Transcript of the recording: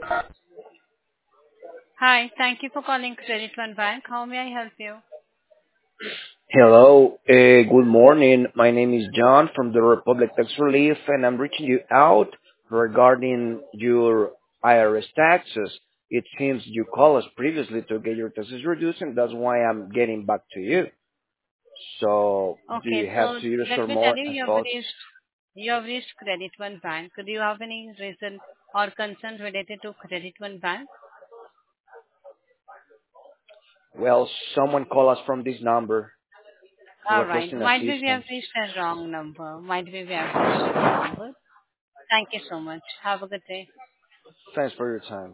Hi. Thank you for calling Credit One Bank. How may I help you? Hello, good morning. My name is John from the Republic Tax Relief, and I'm reaching you out regarding your IRS taxes. It seems you called us previously to get your taxes reduced, and that's why I'm getting back to you. So, do Okay. you have So 2 years let or me tell more you, and you have thoughts? reached Credit One Bank. Do you have any reason or concern related to Credit One Bank? Well, someone called us from this number All right. requesting Might be we have assistance. reached a wrong number. Might be we have reached a wrong number. Thank you so much. Have a good day. Thanks for your time.